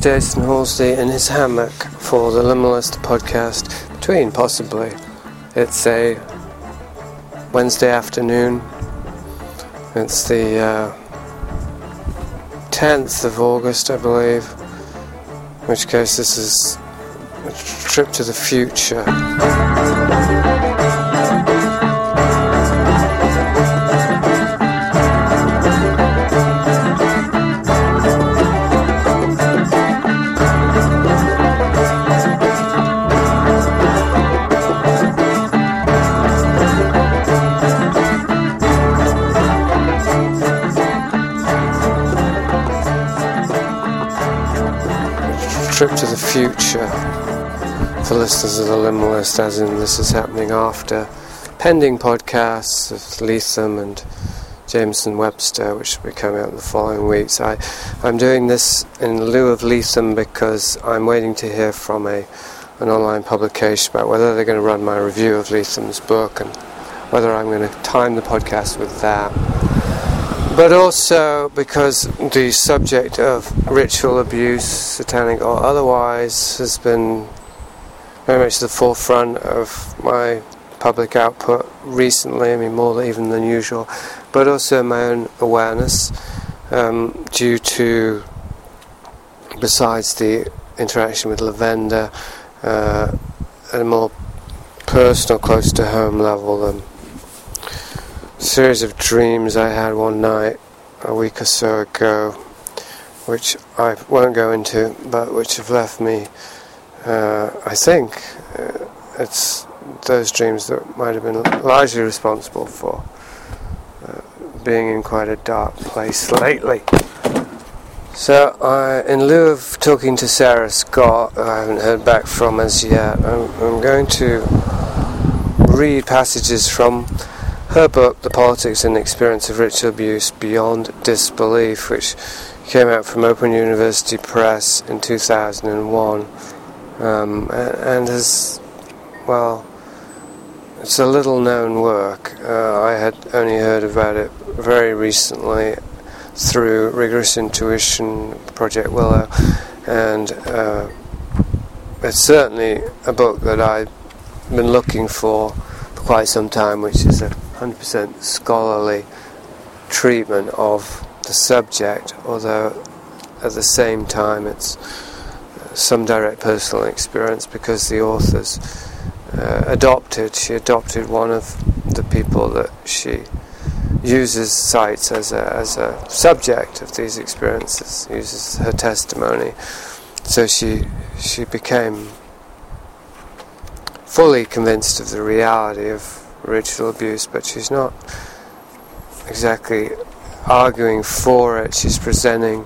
Jason Halsey in his hammock for the Liminalist podcast between, possibly. It's a Wednesday afternoon. It's the 10th of August, I believe. In which case this is a trip to the future. Trip to the future for listeners of the Liminalist, as in this is happening after pending podcasts of Leatham and Jameson Webster, which will be coming out in the following weeks. I'm doing this in lieu of Leatham because I'm waiting to hear from an online publication about whether they're going to run my review of Leatham's book and whether I'm going to time the podcast with that. But also because the subject of ritual abuse, satanic or otherwise, has been very much the forefront of my public output recently, more even than usual, but also my own awareness due to, besides the interaction with Lavender, at a more personal, close to home level, series of dreams I had one night a week or so ago, which I won't go into, but which have left me, I think, it's those dreams that might have been largely responsible for being in quite a dark place lately. So, in lieu of talking to Sarah Scott, who I haven't heard back from as yet, I'm going to read passages from her book, The Politics and Experience of Ritual Abuse Beyond Disbelief, which came out from Open University Press in 2001, and has, well, it's a little-known work. I had only heard about it very recently through Rigorous Intuition, Project Willow, and it's certainly a book that I've been looking for quite some time, which is a 100% scholarly treatment of the subject, although at the same time it's some direct personal experience, because the authors she adopted one of the people that she cites as a subject of these experiences, uses her testimony. So she became fully convinced of the reality of ritual abuse, but she's not exactly arguing for it. She's presenting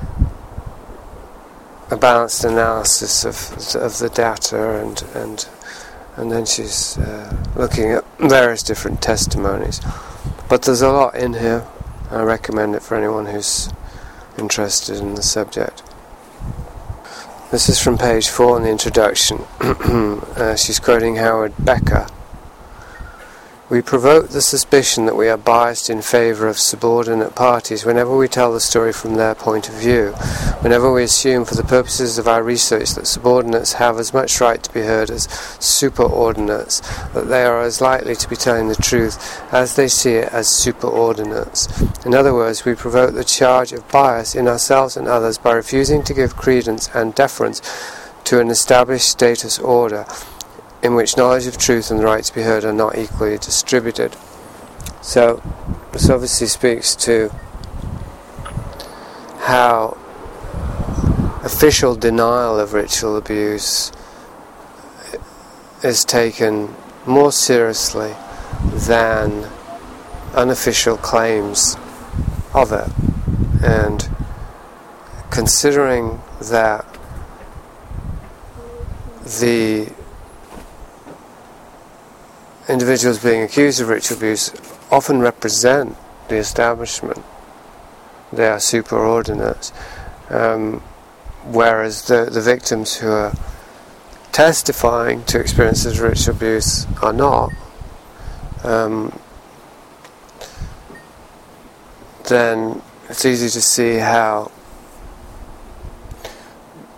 a balanced analysis of the data, and then she's looking at various different testimonies. But there's a lot in here. I recommend it for anyone who's interested in the subject. This is from page 4 in the introduction. She's quoting Howard Becker. We provoke the suspicion that we are biased in favour of subordinate parties whenever we tell the story from their point of view, whenever we assume for the purposes of our research that subordinates have as much right to be heard as superordinates, that they are as likely to be telling the truth as they see it as superordinates. In other words, we provoke the charge of bias in ourselves and others by refusing to give credence and deference to an established status order in which knowledge of truth and the right to be heard are not equally distributed. So, this obviously speaks to how official denial of ritual abuse is taken more seriously than unofficial claims of it. And considering that the individuals being accused of ritual abuse often represent the establishment. They are superordinates, whereas the victims who are testifying to experiences of ritual abuse are not. Then it's easy to see how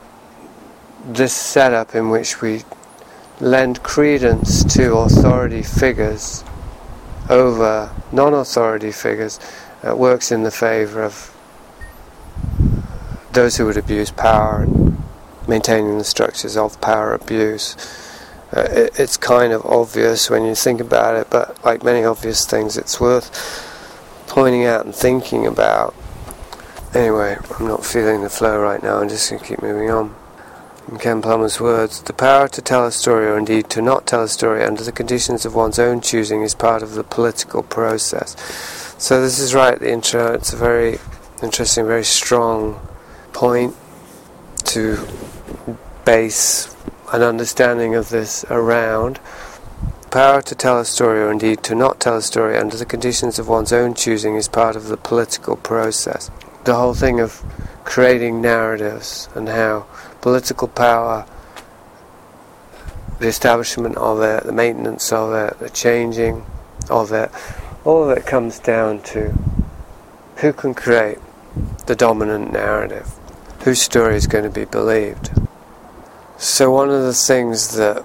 this setup in which we lend credence to authority figures over non-authority figures works in the favour of those who would abuse power and maintaining the structures of power abuse. It's kind of obvious when you think about it, but like many obvious things, it's worth pointing out and thinking about. Anyway, I'm not feeling the flow right now, I'm just going to keep moving on. In Ken Plummer's words, the power to tell a story, or indeed to not tell a story under the conditions of one's own choosing, is part of the political process. So this is right at the intro. It's a very interesting, very strong point to base an understanding of this around. Power to tell a story, or indeed to not tell a story under the conditions of one's own choosing, is part of the political process. The whole thing of creating narratives and how political power, the establishment of it, the maintenance of it, the changing of it, all of it comes down to who can create the dominant narrative, whose story is going to be believed. So one of the things that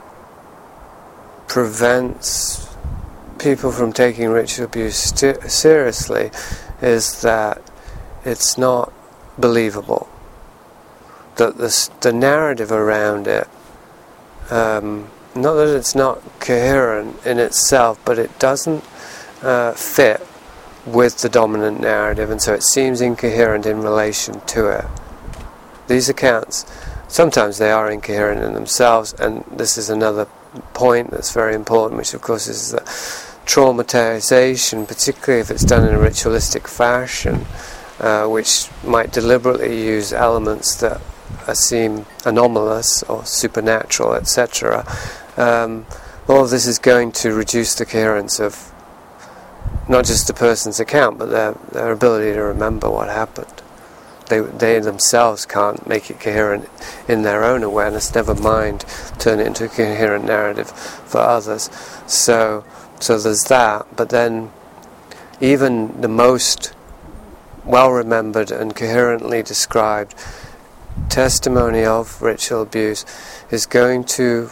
prevents people from taking ritual abuse seriously is that it's not believable. That the narrative around it, not that it's not coherent in itself, but it doesn't fit with the dominant narrative, and so it seems incoherent in relation to it. These accounts, sometimes they are incoherent in themselves, and this is another point that's very important, which of course is that traumatization, particularly if it's done in a ritualistic fashion, which might deliberately use elements that seem anomalous or supernatural, etc. All of this is going to reduce the coherence of not just the person's account, but their ability to remember what happened. They themselves can't make it coherent in their own awareness, never mind turn it into a coherent narrative for others. So there's that, but then even the most well-remembered and coherently described testimony of ritual abuse is going to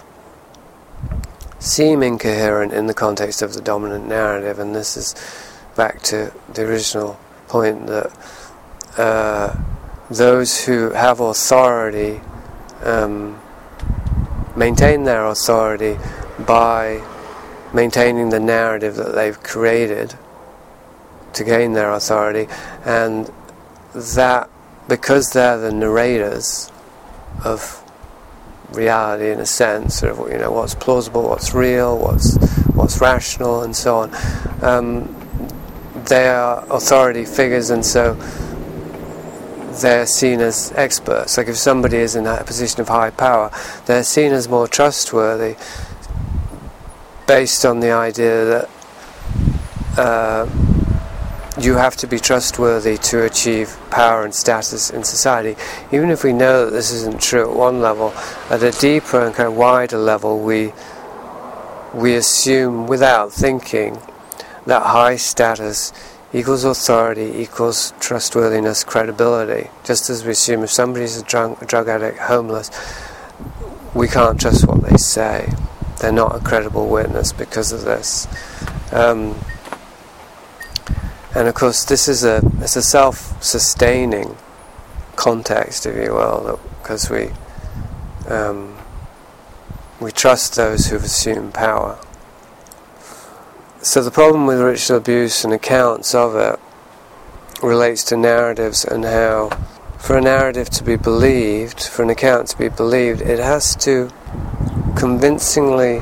seem incoherent in the context of the dominant narrative, and this is back to the original point that those who have authority maintain their authority by maintaining the narrative that they've created to gain their authority, and that because they're the narrators of reality in a sense, sort of, what's plausible, what's real, what's rational, and so on. They are authority figures, and so they're seen as experts. Like if somebody is in a position of high power, they're seen as more trustworthy based on the idea that you have to be trustworthy to achieve power and status in society. Even if we know that this isn't true at one level, at a deeper and kind of wider level, we assume without thinking that high status equals authority, equals trustworthiness, credibility. Just as we assume if somebody's a drug addict, homeless, we can't trust what they say. They're not a credible witness because of this. And of course, it's a self-sustaining context, if you will, because we trust those who've assumed power. So the problem with ritual abuse and accounts of it relates to narratives, and how for a narrative to be believed, for an account to be believed, it has to convincingly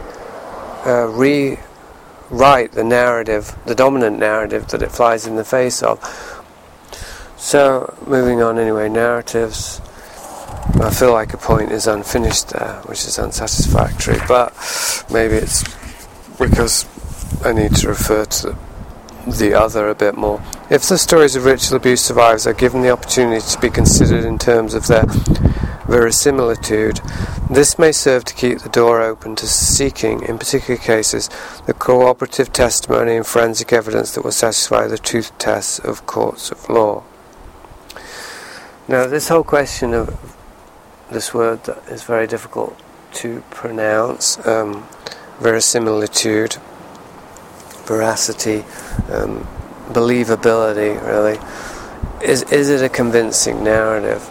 rewrite the narrative, the dominant narrative that it flies in the face of. So, moving on anyway, narratives. I feel like a point is unfinished there, which is unsatisfactory, but maybe it's because I need to refer to the other a bit more. If the stories of ritual abuse survivors are given the opportunity to be considered in terms of their verisimilitude, this may serve to keep the door open to seeking, in particular cases, the cooperative testimony and forensic evidence that will satisfy the truth tests of courts of law. Now, this whole question of this word that is very difficult to pronounce, verisimilitude, veracity, believability, really. Is it a convincing narrative?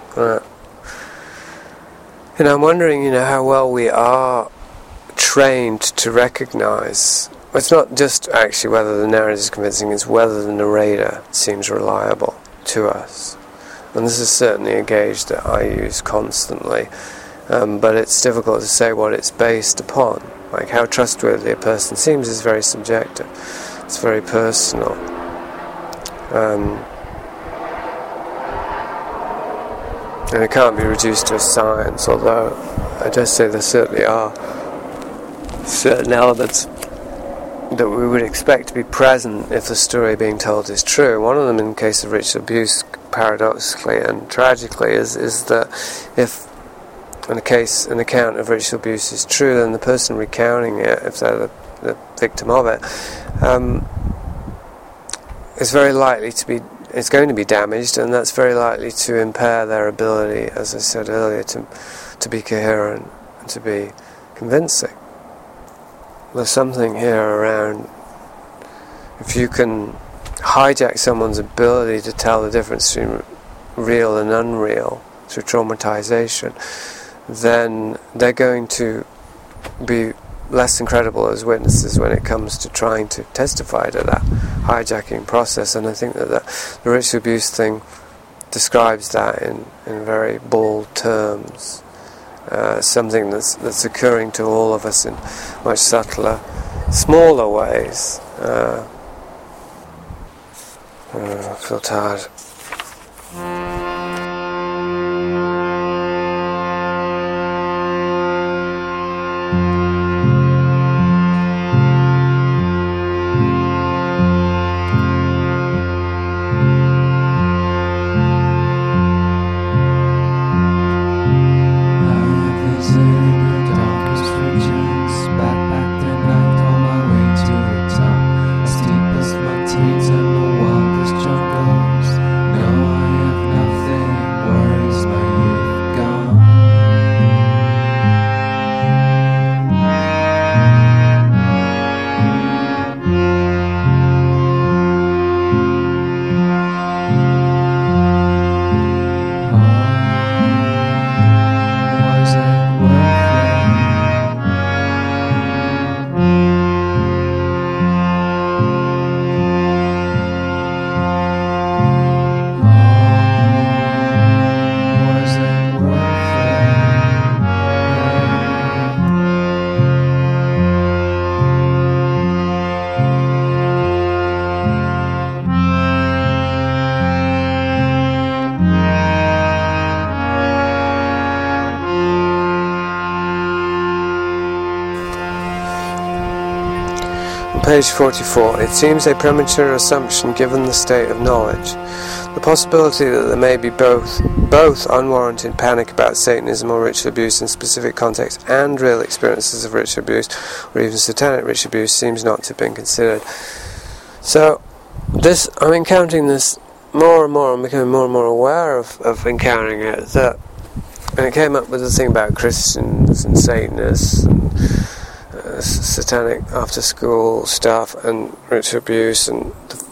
And I'm wondering, how well we are trained to recognize. It's not just actually whether the narrative is convincing, it's whether the narrator seems reliable to us. And this is certainly a gauge that I use constantly, but it's difficult to say what it's based upon. Like how trustworthy a person seems is very subjective. It's very personal. And it can't be reduced to a science, although I just say there certainly are certain elements that we would expect to be present if the story being told is true. One of them, in the case of ritual abuse, paradoxically and tragically, is that if an account of ritual abuse is true, then the person recounting it, if they're the victim of it, is very likely to be. It's going to be damaged, and that's very likely to impair their ability, as I said earlier, to be coherent and to be convincing. There's something here around, if you can hijack someone's ability to tell the difference between real and unreal through traumatization, then they're going to be less than credible as witnesses when it comes to trying to testify to that hijacking process. And I think that the ritual abuse thing describes that in very bold terms. Something that's occurring to all of us in much subtler, smaller ways. I feel tired. Page 44. It seems a premature assumption given the state of knowledge. The possibility that there may be both unwarranted panic about Satanism or ritual abuse in specific contexts and real experiences of ritual abuse or even satanic ritual abuse seems not to have been considered. So I'm encountering this more and more. I'm becoming more and more aware of encountering it. And it came up with the thing about Christians and Satanists and satanic after school stuff and ritual abuse, and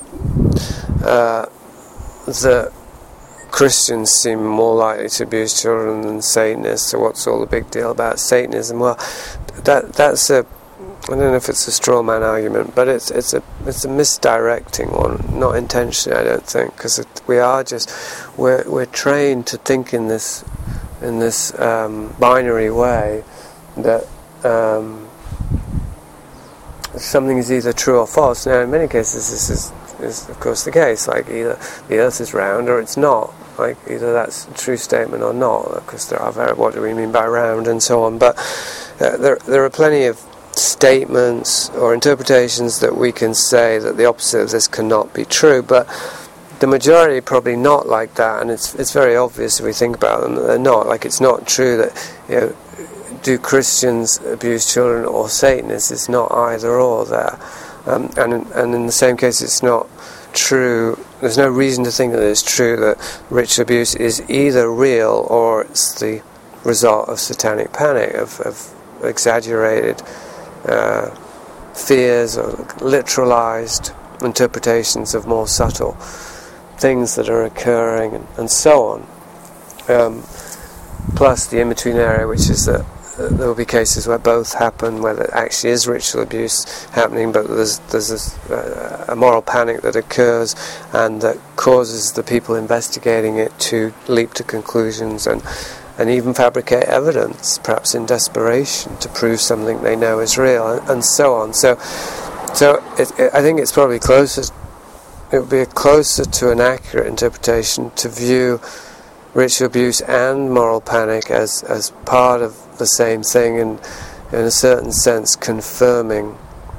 the Christians seem more likely to abuse children than Satanists. So what's all the big deal about Satanism? Well, that's I don't know if it's a straw man argument, but it's a misdirecting one, not intentionally, I don't think, because we're trained to think in this binary way that something is either true or false. Now, in many cases, this is of course the case. Like either the Earth is round or it's not. Like either that's a true statement or not. Because there are what do we mean by round and so on. But there are plenty of statements or interpretations that we can say that the opposite of this cannot be true. But the majority probably not like that, and it's very obvious if we think about them that they're not. Like it's not true that do Christians abuse children or Satanists? It's not either or there. And in the same case, it's not true. There's no reason to think that it's true that ritual abuse is either real or it's the result of satanic panic, of exaggerated fears or literalized interpretations of more subtle things that are occurring, and so on. Plus the in-between area, which is that there will be cases where both happen, where there actually is ritual abuse happening, but there's a moral panic that occurs and that causes the people investigating it to leap to conclusions and even fabricate evidence, perhaps in desperation, to prove something they know is real, and so on. So I think it's probably closer. It would be closer to an accurate interpretation to view ritual abuse and moral panic as part of the same thing, and in a certain sense confirming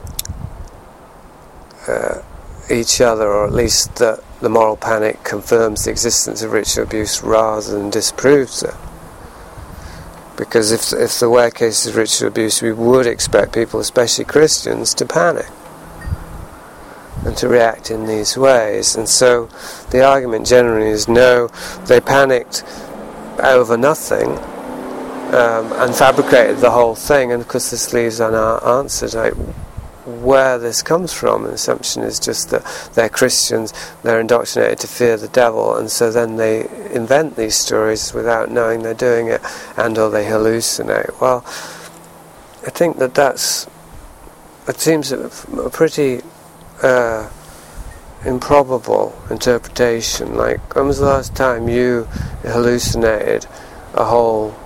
each other, or at least that the moral panic confirms the existence of ritual abuse rather than disproves it. Because if there were cases of ritual abuse, we would expect people, especially Christians, to panic and to react in these ways. And so the argument generally is no, they panicked over nothing and fabricated the whole thing. And of course this leaves unanswered where this comes from. The assumption is just that they're Christians, they're indoctrinated to fear the devil, and so then they invent these stories without knowing they're doing it, and or they hallucinate. Well, I think it seems a pretty improbable interpretation. Like, when was the last time you hallucinated a whole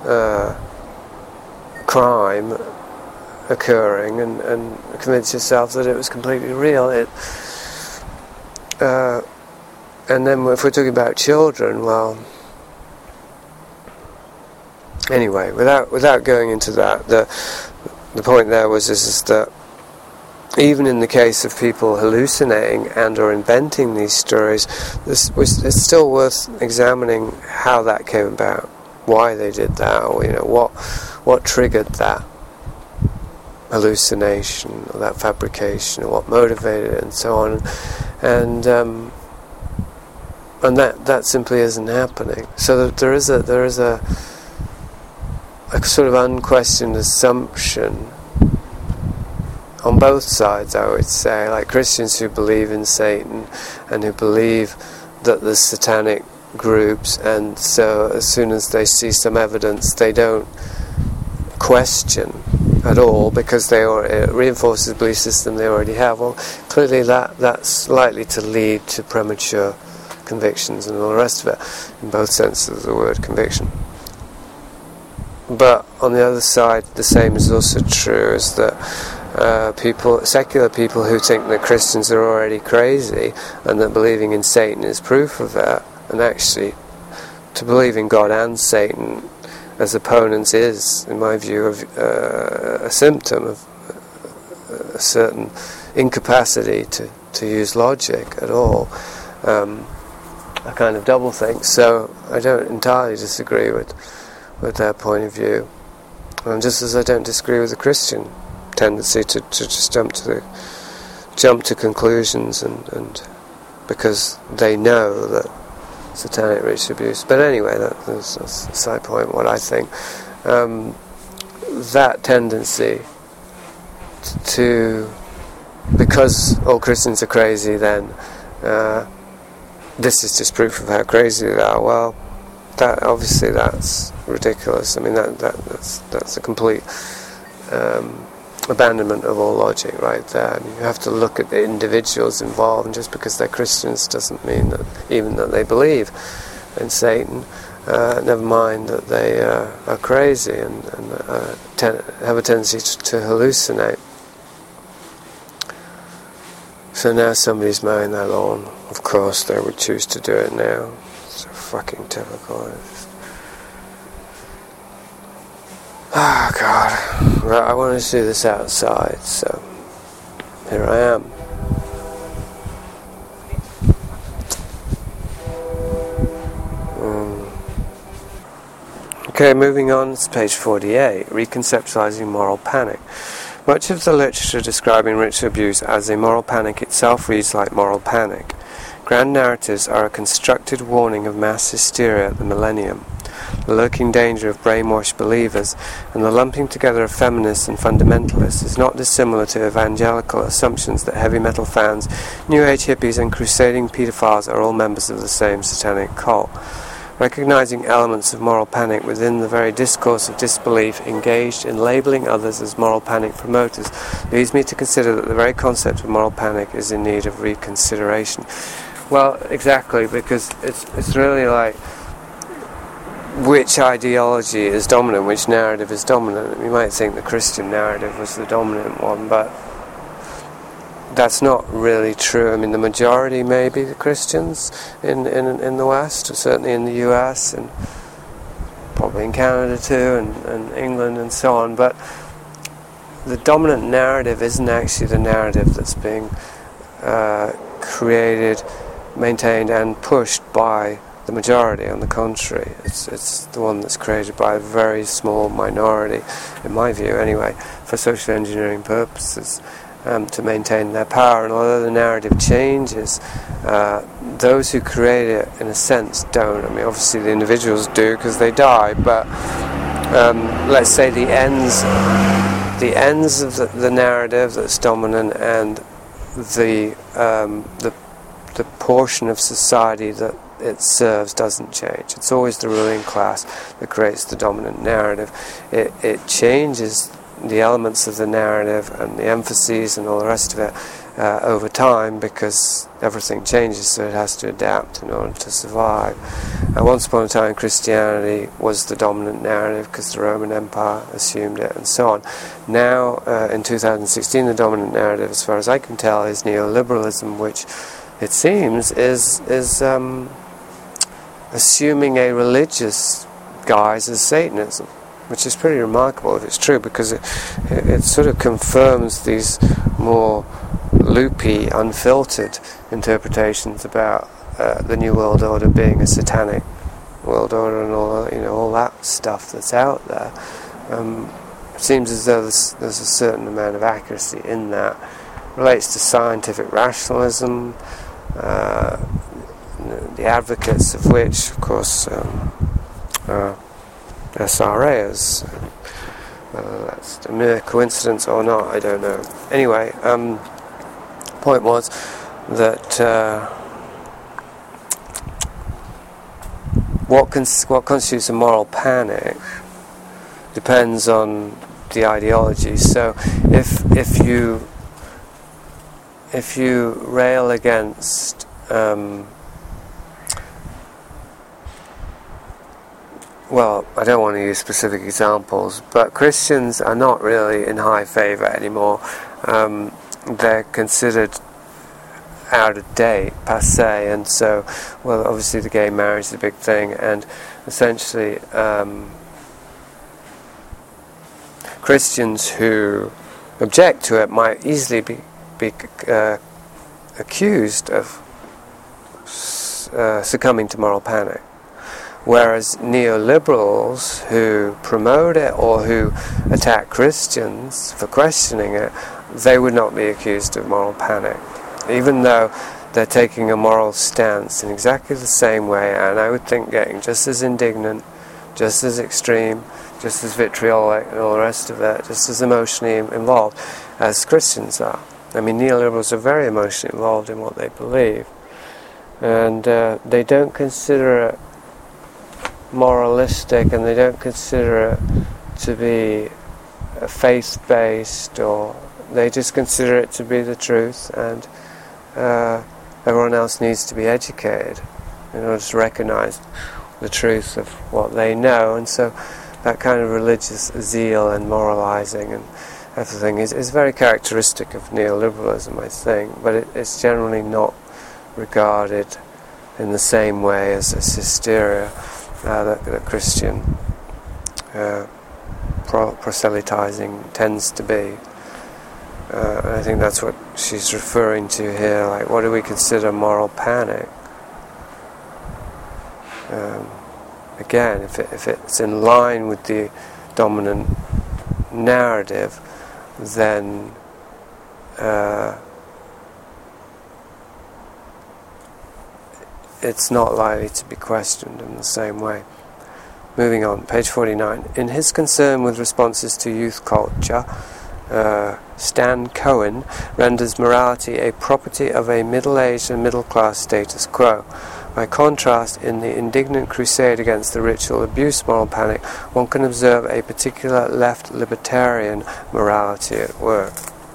crime occurring and convince yourself that it was completely real? And then if we're talking about children, well, anyway, without going into that, the point there is that even in the case of people hallucinating and or inventing these stories, it's still worth examining how that came about, why they did that, or what triggered that hallucination or that fabrication, or what motivated it, and so on, and that simply isn't happening. So that there is a sort of unquestioned assumption on both sides, I would say, like Christians who believe in Satan and who believe that there's satanic groups, and so as soon as they see some evidence they don't question at all, because it reinforces the belief system they already have. Well, clearly that's likely to lead to premature convictions and all the rest of it, in both senses of the word conviction. But on the other side, the same is also true, is that secular people who think that Christians are already crazy and that believing in Satan is proof of that, and actually to believe in God and Satan as opponents is, in my view, a symptom of a certain incapacity to use logic at all, a kind of doublethink. So I don't entirely disagree with their point of view, and just as I don't disagree with the Christian tendency to just jump to conclusions and because they know that satanic ritual abuse. But anyway, that's a side point. What I think, that tendency to, because all Christians are crazy, then this is just proof of how crazy they are. Well, that's ridiculous. I mean, that's a complete abandonment of all logic right there. I mean, you have to look at the individuals involved, and just because they're Christians doesn't mean that even that they believe in Satan, never mind that they are crazy and have a tendency to hallucinate. So now somebody's mowing their lawn. Of course they would choose to do it now. It's so fucking typical. Oh God. Right, I wanted to do this outside, so here I am. Okay, moving on, it's page 48, reconceptualizing moral panic. Much of the literature describing ritual abuse as a moral panic itself reads like moral panic. Grand narratives are a constructed warning of mass hysteria at the millennium. the lurking danger of brainwashed believers, and the lumping together of feminists and fundamentalists is not dissimilar to evangelical assumptions that heavy metal fans, New Age hippies, and crusading pedophiles are all members of the same satanic cult. Recognizing elements of moral panic within the very discourse of disbelief engaged in labeling others as moral panic promoters leads me to consider that the very concept of moral panic is in need of reconsideration. Well, exactly, because it's really like which ideology is dominant, which narrative is dominant. You might think the Christian narrative was the dominant one, but that's not really true. I mean, the majority may be the Christians in the West, certainly in the US, and probably in Canada too, and England and so on, but the dominant narrative isn't actually the narrative that's being created, maintained and pushed by the majority. On the contrary, it's the one that's created by a very small minority, in my view anyway, for social engineering purposes, to maintain their power. And although the narrative changes, those who create it in a sense don't. I mean, obviously the individuals do because they die, but let's say the ends of the narrative that's dominant and the portion of society that it serves doesn't change. It's always the ruling class that creates the dominant narrative. It changes the elements of the narrative and the emphases and all the rest of it over time, because everything changes, so it has to adapt in order to survive. Once upon a time, Christianity was the dominant narrative because the Roman Empire assumed it, and so on. Now, in 2016, the dominant narrative, as far as I can tell, is neoliberalism, which it seems is assuming a religious guise as Satanism, which is pretty remarkable if it's true, because it sort of confirms these more loopy, unfiltered interpretations about the New World Order being a satanic world order and all that stuff that's out there. It seems as though there's a certain amount of accuracy in that. It relates to scientific rationalism, the advocates of which, of course, SRAs. Whether that's a mere coincidence or not, I don't know. Anyway, point was that what constitutes a moral panic depends on the ideology. So if you rail against well, I don't want to use specific examples, but Christians are not really in high favour anymore. They're considered out of date, passé, and so, well, obviously the gay marriage is a big thing, and essentially Christians who object to it might easily be accused of succumbing to moral panic. Whereas neoliberals who promote it or who attack Christians for questioning it, they would not be accused of moral panic, even though they're taking a moral stance in exactly the same way, and I would think getting just as indignant, just as extreme, just as vitriolic and all the rest of it, just as emotionally involved as Christians are. I mean, neoliberals are very emotionally involved in what they believe, and they don't consider it moralistic, and they don't consider it to be faith-based, or they just consider it to be the truth, and everyone else needs to be educated in order to recognize the truth of what they know. And so that kind of religious zeal and moralizing and everything is very characteristic of neoliberalism, I think, but it's generally not regarded in the same way as hysteria that Christian proselytizing tends to be. And I think that's what she's referring to here, like, what do we consider moral panic? Again, if it's in line with the dominant narrative, then it's not likely to be questioned in the same way. Moving on, page 49. In his concern with responses to youth culture, Stan Cohen renders morality a property of a middle-aged and middle-class status quo. By contrast, in the indignant crusade against the ritual abuse moral panic, one can observe a particular left libertarian morality at work.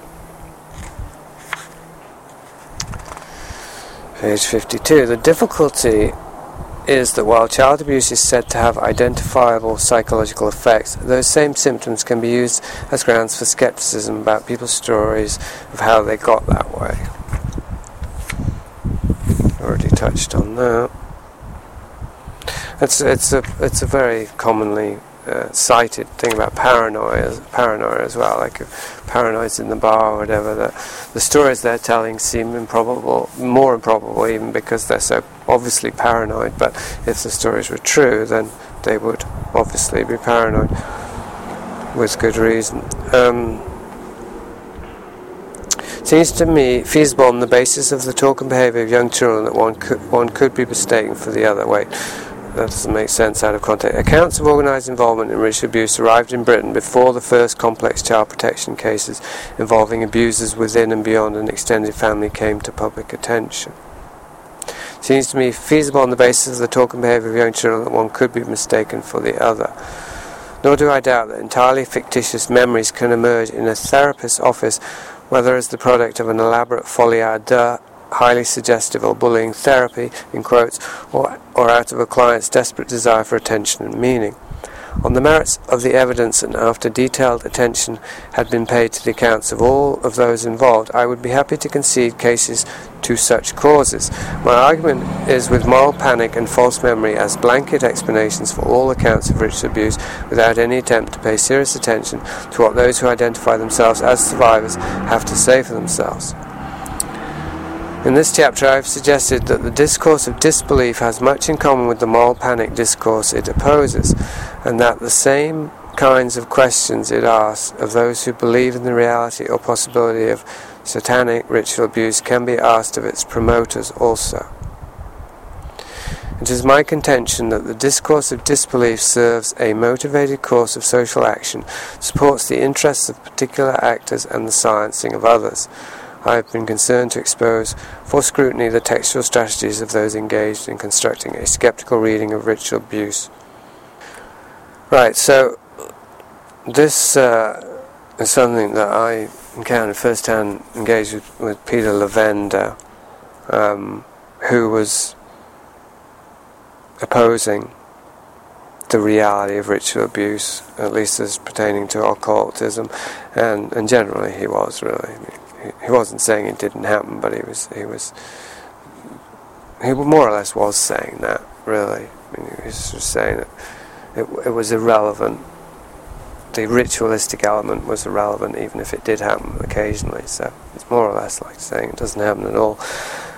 Page 52. The difficulty is that while child abuse is said to have identifiable psychological effects, those same symptoms can be used as grounds for skepticism about people's stories of how they got that way. Already touched on that. It's a very commonly cited thing about paranoia as well. Like if paranoid's in the bar or whatever, the stories they're telling seem improbable, more improbable even because they're so obviously paranoid. But if the stories were true, then they would obviously be paranoid with good reason. Seems to me feasible on the basis of the talk and behaviour of young children that one could be mistaken for the other. Wait, that doesn't make sense out of context. Accounts of organised involvement in ritual abuse arrived in Britain before the first complex child protection cases involving abusers within and beyond an extended family came to public attention. Seems to me feasible on the basis of the talk and behaviour of young children that one could be mistaken for the other. Nor do I doubt that entirely fictitious memories can emerge in a therapist's office, whether as the product of an elaborate folie à deux, highly suggestive or bullying therapy, in quotes, or out of a client's desperate desire for attention and meaning. On the merits of the evidence and after detailed attention had been paid to the accounts of all of those involved, I would be happy to concede cases to such causes. My argument is with moral panic and false memory as blanket explanations for all accounts of ritual abuse without any attempt to pay serious attention to what those who identify themselves as survivors have to say for themselves. In this chapter I have suggested that the discourse of disbelief has much in common with the moral panic discourse it opposes, and that the same kinds of questions it asks of those who believe in the reality or possibility of satanic ritual abuse can be asked of its promoters also. It is my contention that the discourse of disbelief serves a motivated course of social action, supports the interests of particular actors and the sciencing of others. I have been concerned to expose for scrutiny the textual strategies of those engaged in constructing a skeptical reading of ritual abuse. Right, so this is something that I encountered firsthand, engaged with Peter Lavender, who was opposing the reality of ritual abuse, at least as pertaining to occultism, and generally he was really. He wasn't saying it didn't happen, but he more or less was saying that, really. I mean, he was just saying that it was irrelevant. The ritualistic element was irrelevant, even if it did happen occasionally. So it's more or less like saying it doesn't happen at all.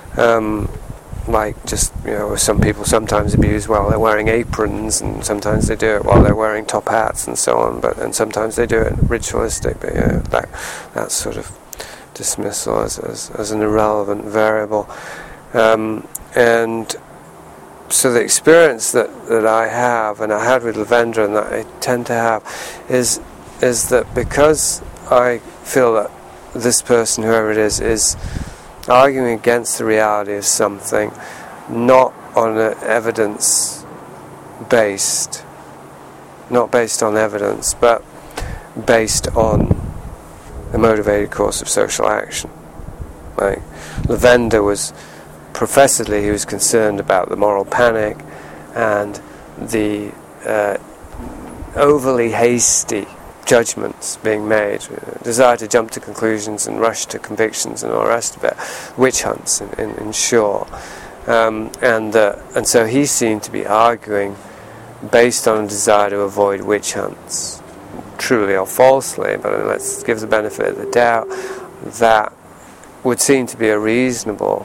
Like just, some people sometimes abuse while they're wearing aprons, and sometimes they do it while they're wearing top hats and so on. And sometimes they do it ritualistic. But that sort of dismissal as an irrelevant variable, and so the experience that I have, and I had with Lavender, and that I tend to have, is that because I feel that this person, whoever it is arguing against the reality of something, not on evidence based, not based on evidence, but based on a motivated course of social action. Like Lavender was professedly, he was concerned about the moral panic and the overly hasty judgments being made, desire to jump to conclusions and rush to convictions and all the rest of it, witch hunts in short, and so he seemed to be arguing based on a desire to avoid witch hunts, truly or falsely, but let's give the benefit of the doubt. That would seem to be a reasonable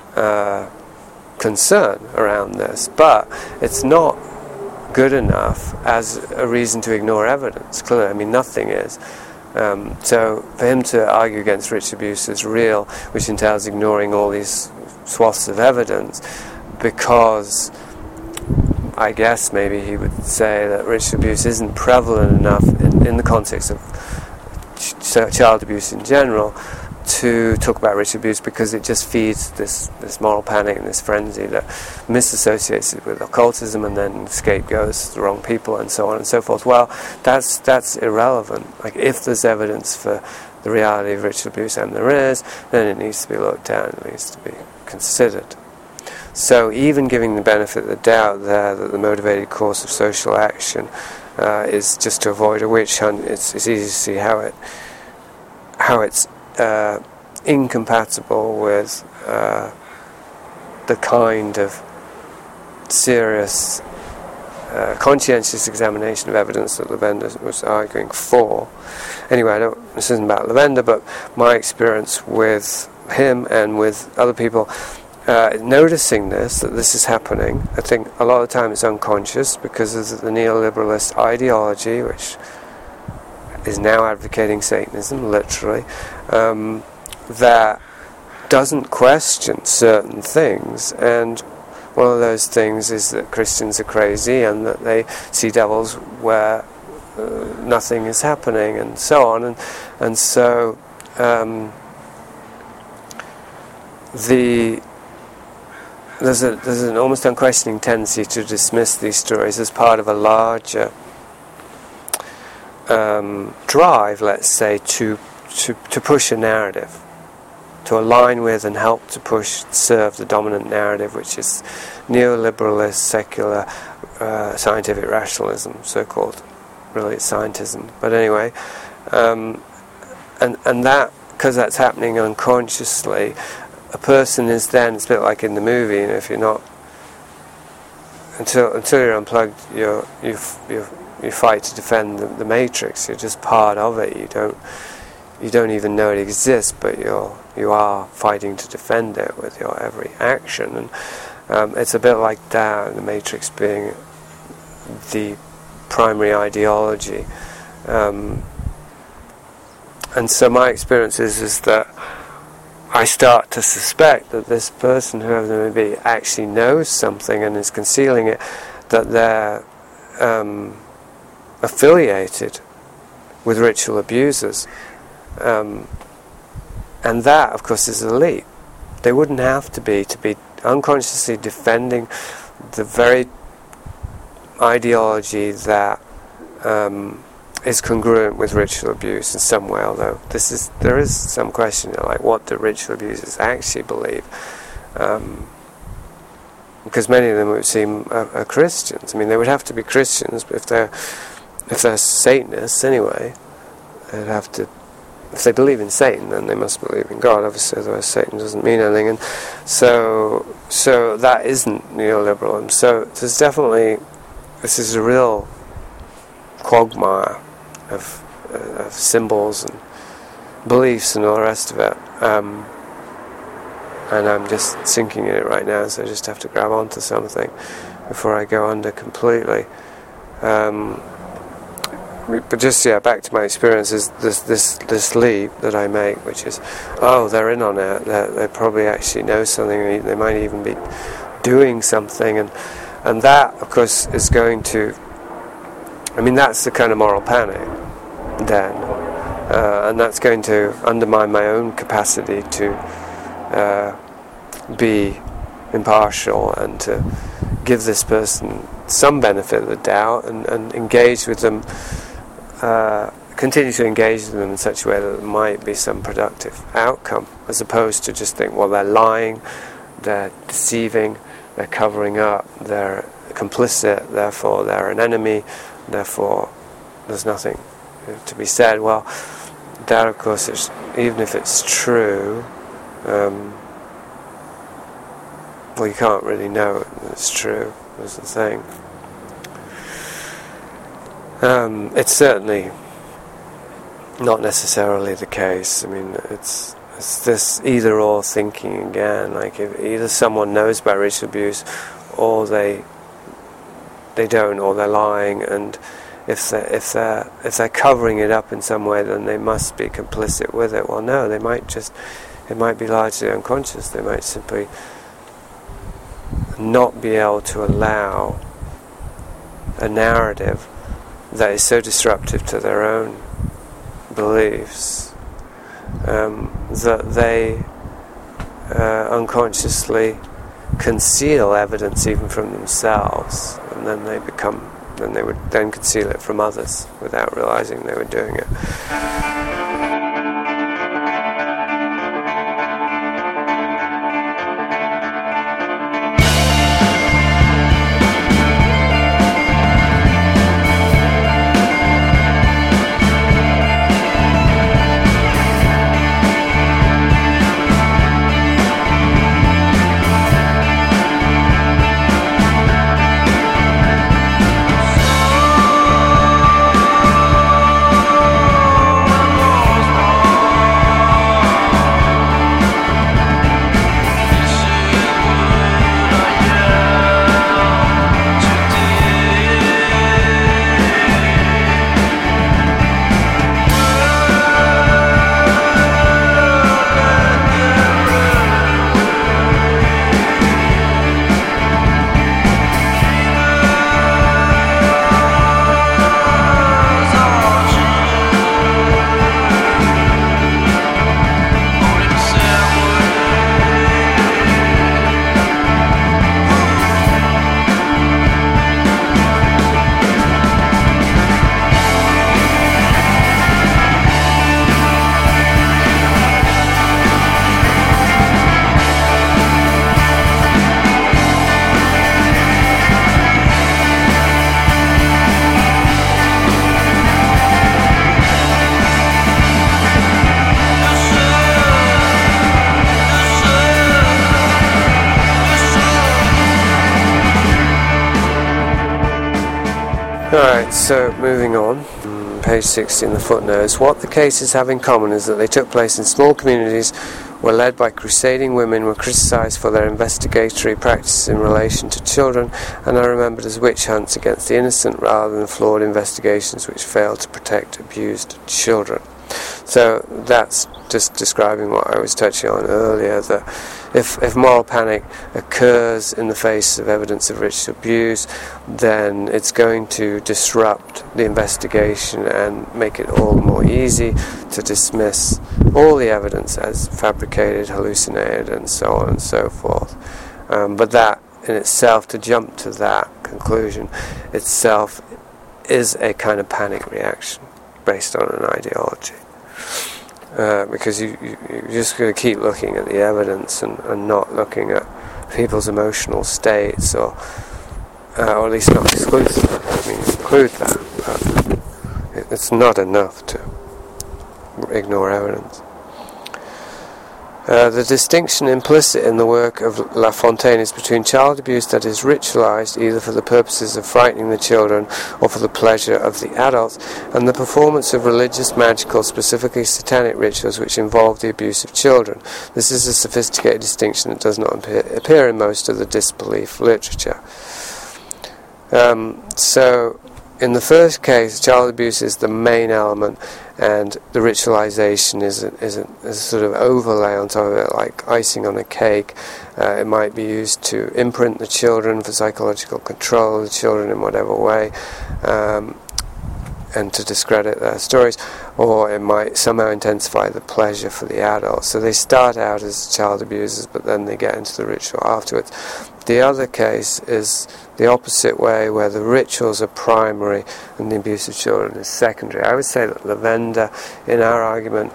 concern around this, but it's not good enough as a reason to ignore evidence. Clearly, I mean, nothing is. So for him to argue against ritual abuse is real, which entails ignoring all these swaths of evidence, because I guess maybe he would say that ritual abuse isn't prevalent enough in the context of child abuse in general to talk about ritual abuse, because it just feeds this moral panic and this frenzy that misassociates it with occultism and then scapegoats the wrong people and so on and so forth. Well, that's irrelevant. Like, if there's evidence for the reality of ritual abuse, and there is, then it needs to be looked at and it needs to be considered. So even giving the benefit of the doubt there that the motivated course of social action is just to avoid a witch hunt, it's easy to see how it's incompatible with the kind of serious, conscientious examination of evidence that Lavender was arguing for. Anyway, this isn't about Lavender, but my experience with him and with other people, noticing that this is happening. I think a lot of the time it's unconscious because of the neoliberalist ideology, which is now advocating Satanism, literally, that doesn't question certain things. And one of those things is that Christians are crazy and that they see devils where nothing is happening, and so on. And so there's an almost unquestioning tendency to dismiss these stories as part of a larger drive, let's say, to push a narrative, to align with and help to serve the dominant narrative, which is neoliberalist, secular, scientific rationalism, so-called. Really, it's scientism. But anyway, and that, because that's happening unconsciously, a person is then, it's a bit like in the movie, if you're not, until you're unplugged, you fight to defend the Matrix. You're just part of it. You don't even know it exists, but you are fighting to defend it with your every action. And it's a bit like that, the Matrix being the primary ideology. And so my experience is that I start to suspect that this person, whoever they may be, actually knows something and is concealing it, that they're affiliated with ritual abusers. And that, of course, is a leap. They wouldn't have to be unconsciously defending the very ideology that is congruent with ritual abuse in some way, although there is some question, like, what do ritual abusers actually believe? Because many of them would seem are Christians. I mean, they would have to be Christians, but if they're Satanists anyway, they'd have to. If they believe in Satan, then they must believe in God, obviously, otherwise Satan doesn't mean anything. And so that isn't neoliberal. And so there's definitely, this is a real quagmire of symbols and beliefs and all the rest of it. And I'm just sinking in it right now, so I just have to grab onto something before I go under completely. But just, back to my experience, is this leap that I make, which is, they're in on it, they probably actually know something, they might even be doing something, and that, of course, is going to, that's the kind of moral panic, then, and that's going to undermine my own capacity to be impartial and to give this person some benefit of the doubt and engage with them, continue to engage with them in such a way that there might be some productive outcome, as opposed to just think, well, they're lying, they're deceiving, they're covering up, they're complicit, therefore they're an enemy, therefore there's nothing to be said. Well, that, of course, even if it's true, you can't really know it's true, is the thing. It's certainly not necessarily the case. It's this either-or thinking again. Like, if either someone knows about ritual abuse, or they don't, or they're lying, and if they're covering it up in some way, then they must be complicit with it. Well, no, it might be largely unconscious. They might simply not be able to allow a narrative that is so disruptive to their own beliefs that they unconsciously conceal evidence even from themselves, and then they would then conceal it from others without realizing they were doing it. Alright, so moving on, page 60 in the footnotes. What the cases have in common is that they took place in small communities, were led by crusading women, were criticised for their investigatory practices in relation to children, and are remembered as witch hunts against the innocent rather than flawed investigations which failed to protect abused children. So that's just describing what I was touching on earlier, that if moral panic occurs in the face of evidence of ritual abuse, then it's going to disrupt the investigation and make it all the more easy to dismiss all the evidence as fabricated, hallucinated, and so on and so forth. But that in itself, to jump to that conclusion itself, is a kind of panic reaction based on an ideology. Because you're just going to keep looking at the evidence and not looking at people's emotional states, or at least not exclusively. I mean, include that, but it's not enough to ignore evidence. The distinction implicit in the work of La Fontaine is between child abuse that is ritualized either for the purposes of frightening the children or for the pleasure of the adults, and the performance of religious, magical, specifically satanic rituals which involve the abuse of children. This is a sophisticated distinction that does not appear in most of the disbelief literature. So, in the first case, child abuse is the main element, and the ritualization is a sort of overlay on top of it, like icing on a cake. It might be used to imprint the children for psychological control of the children in whatever way, and to discredit their stories, or it might somehow intensify the pleasure for the adults. So they start out as child abusers, but then they get into the ritual afterwards. The other case is the opposite way, where the rituals are primary and the abuse of children is secondary. I would say that Lavender, in our argument,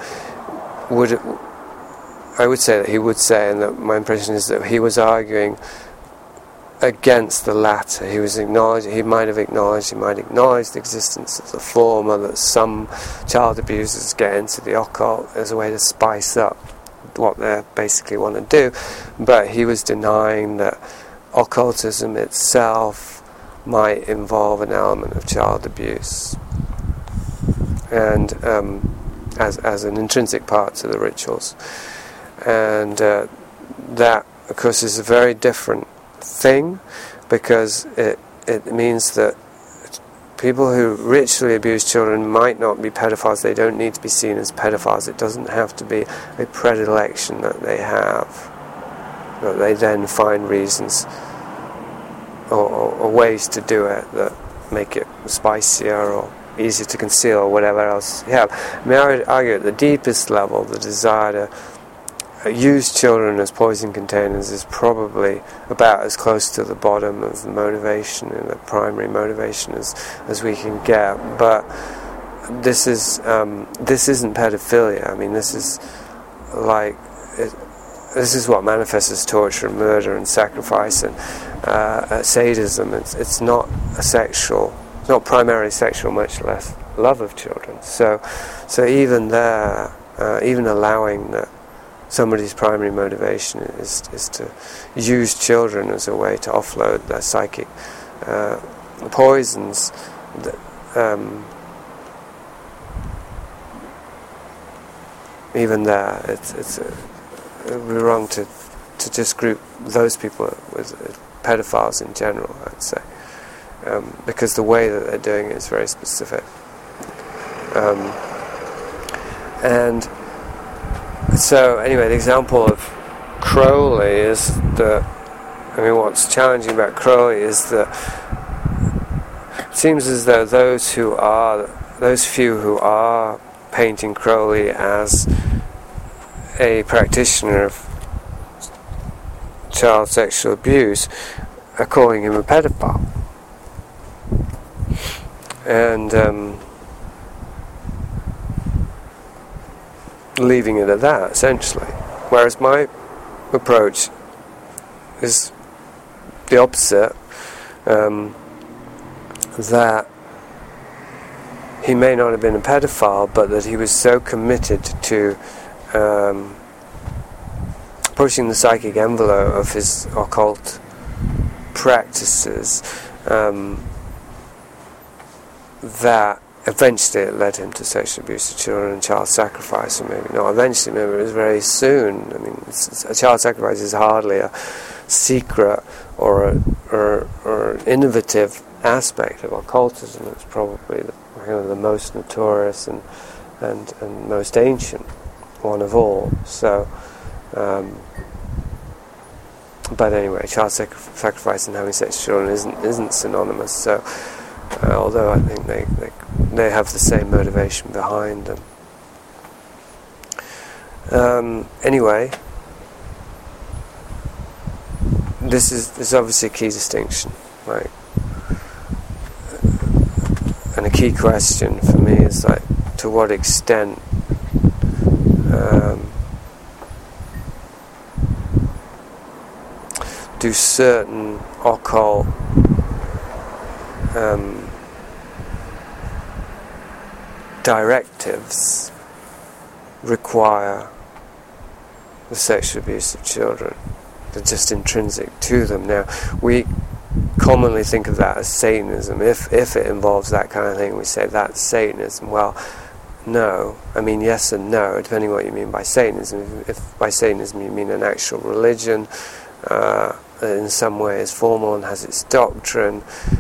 I would say that he would say, and that my impression is that he was arguing against the latter. He might acknowledge the existence of the former, that some child abusers get into the occult as a way to spice up what they basically want to do, but he was denying that occultism itself might involve an element of child abuse, and as an intrinsic part to the rituals, and that of course is a very different thing, because it means that people who ritually abuse children might not be pedophiles. They don't need to be seen as pedophiles. It doesn't have to be a predilection that they have, that they then find reasons or ways to do it that make it spicier or easier to conceal or whatever else you have. I mean, I would argue at the deepest level, the desire to use children as poison containers is probably about as close to the bottom of the motivation and the primary motivation as we can get. But this isn't pedophilia. I mean, this is what manifests as torture and murder and sacrifice and sadism. It's not it's not primarily sexual, much less love of children. So even there, even allowing that somebody's primary motivation is to use children as a way to offload their psychic poisons, even there, it would be wrong to just group those people with pedophiles in general, I'd say, because the way that they're doing it is very specific. And so, anyway, the example of Crowley is that, I mean, what's challenging about Crowley is that it seems as though those few who are painting Crowley as a practitioner of child sexual abuse are calling him a pedophile. And leaving it at that, essentially. Whereas my approach is the opposite, that he may not have been a pedophile, but that he was so committed to pushing the psychic envelope of his occult practices that eventually it led him to sexual abuse of children and child sacrifice, or maybe not eventually, maybe it was very soon. I mean, a child sacrifice is hardly a secret or an innovative aspect of occultism. It's probably the most notorious and most ancient one of all. So, but anyway, child sacrifice and having sex with children isn't synonymous. So, although I think they have the same motivation behind them. Anyway, this is obviously a key distinction, right? And a key question for me is like, to what extent do certain occult directives require the sexual abuse of children? They're just intrinsic to them. Now, we commonly think of that as Satanism. If it involves that kind of thing, we say that's Satanism. Well, no. I mean, yes and no, depending on what you mean by Satanism. If by Satanism you mean an actual religion, that in some way is formal and has its doctrine,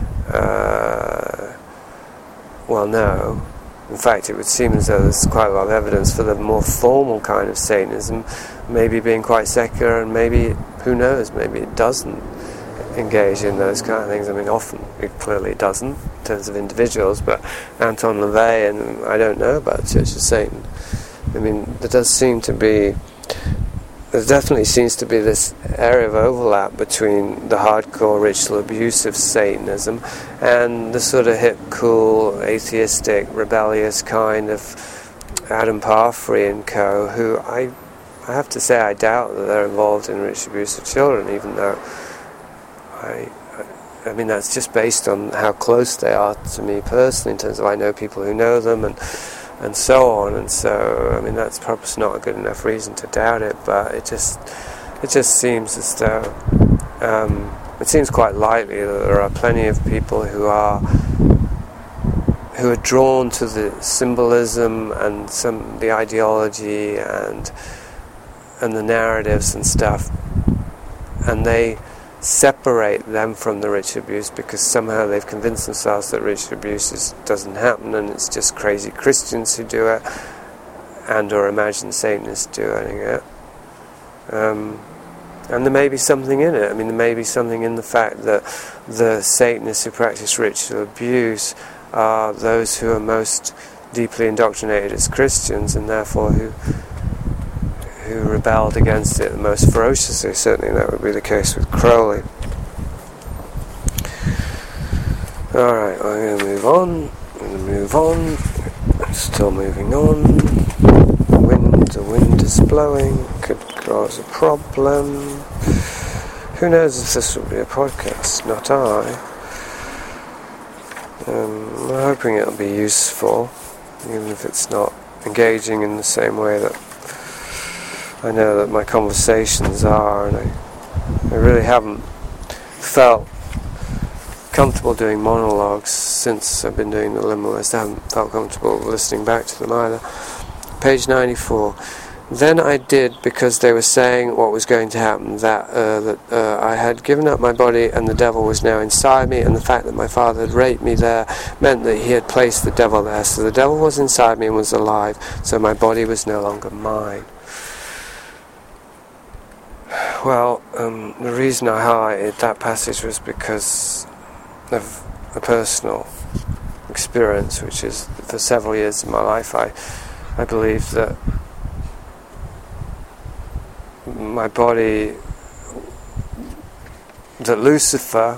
well, no. In fact, it would seem as though there's quite a lot of evidence for the more formal kind of Satanism maybe being quite secular, and maybe, who knows, maybe it doesn't engage in those kind of things. I mean, often it clearly doesn't in terms of individuals, but Anton LaVey, and I don't know about the Church of Satan. I mean, there definitely seems to be this area of overlap between the hardcore ritual abuse of Satanism and the sort of hip, cool, atheistic, rebellious kind of Adam Parfrey and co, who I have to say I doubt that they're involved in ritual abuse of children, even though I mean, that's just based on how close they are to me personally, in terms of I know people who know them and so on, and so, I mean, that's perhaps not a good enough reason to doubt it, but it just seems as though it seems quite likely that there are plenty of people who are drawn to the symbolism and the ideology and the narratives and stuff, and they separate them from the ritual abuse because somehow they've convinced themselves that ritual abuse doesn't happen, and it's just crazy Christians who do it, and or imagined Satanists doing it. And there may be something in it. I mean, there may be something in the fact that the Satanists who practice ritual abuse are those who are most deeply indoctrinated as Christians, and therefore who rebelled against it the most ferociously. Certainly that would be the case with Crowley. Alright, I'm going to move on. I'm still moving on. The wind is blowing. Could cause a problem. Who knows if this will be a podcast? Not I. I'm hoping it'll be useful, even if it's not engaging in the same way that I know that my conversations are, and I really haven't felt comfortable doing monologues since I've been doing the Liminalist. I haven't felt comfortable listening back to them either. Page 94. Then I did, because they were saying what was going to happen, that I had given up my body and the devil was now inside me, and the fact that my father had raped me there meant that he had placed the devil there. So the devil was inside me and was alive, so my body was no longer mine. Well, the reason I highlighted that passage was because of a personal experience, which is for several years of my life I believed that my body, that Lucifer